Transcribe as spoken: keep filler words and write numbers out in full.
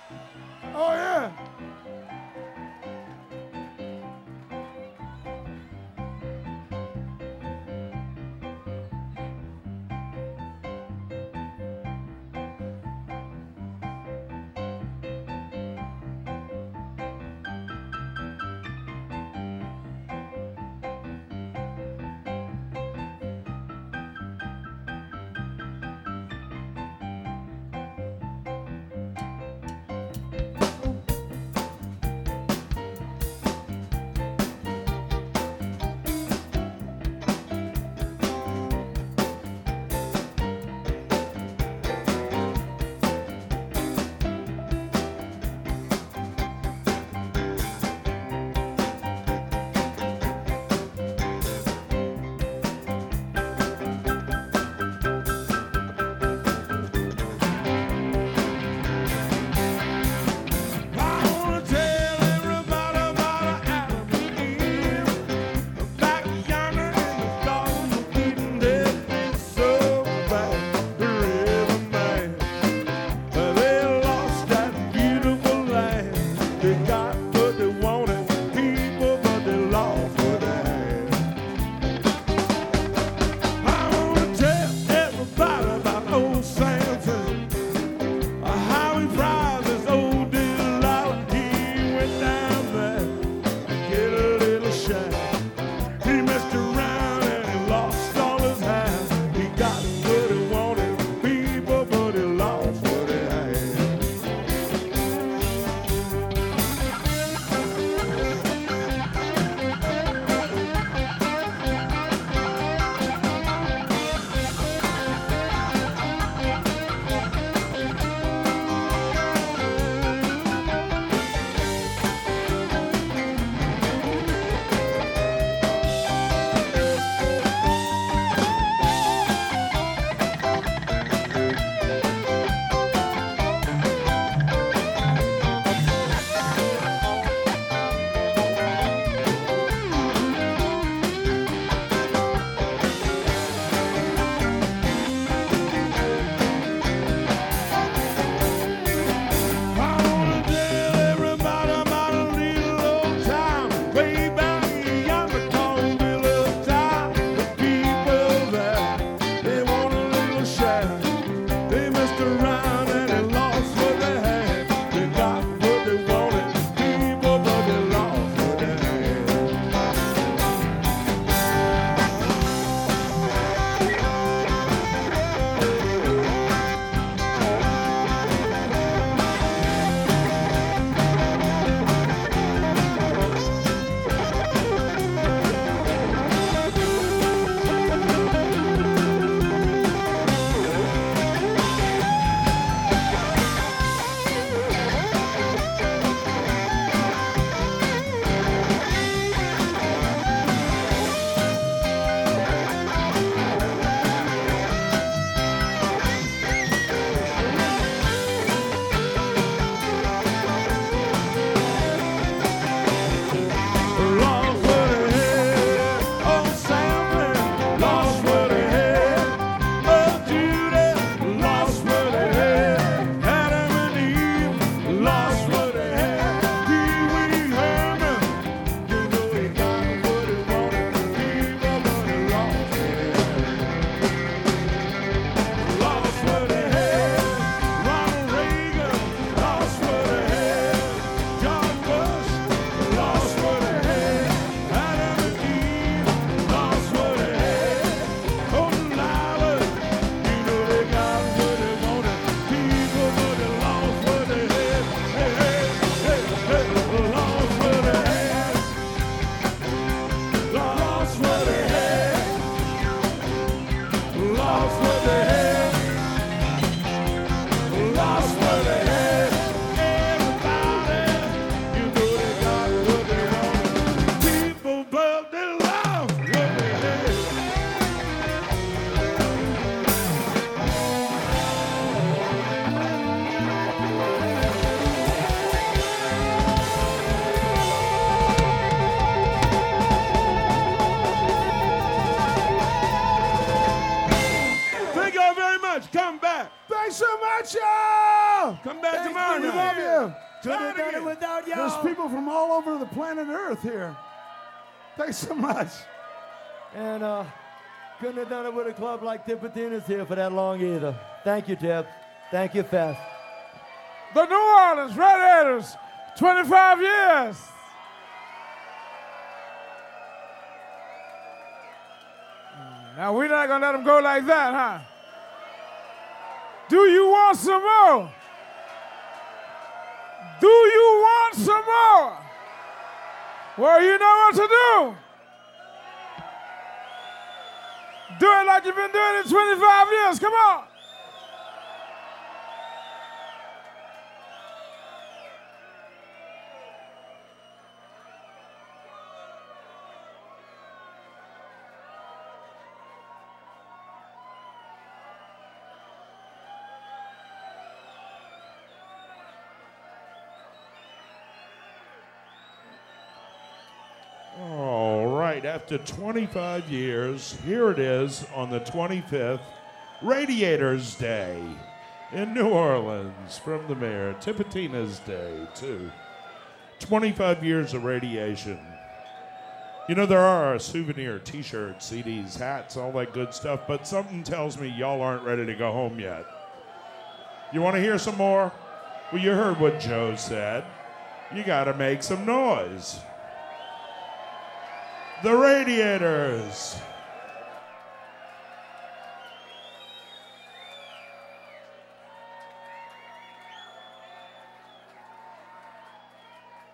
Oh, yeah. have you. Couldn't have done it without y'all. There's people from all over the planet Earth here. Thanks so much. And uh, couldn't have done it with a club like Tipitina's here for that long either. Thank you, Tip. Thank you, Fest. The New Orleans Radiators, twenty-five years. Now, we're not going to let them go like that, huh? Do you want some more? Do you want some more? Well, you know what to do. Do it like you've been doing it twenty-five years. Come on. After twenty-five years, here it is on the twenty-fifth, Radiators Day in New Orleans from the mayor. Tipitina's Day, too. twenty-five years of radiation. You know, there are souvenir T-shirts, C Ds, hats, all that good stuff, but something tells me y'all aren't ready to go home yet. You want to hear some more? Well, you heard what Joe said. You got to make some noise. The Radiators.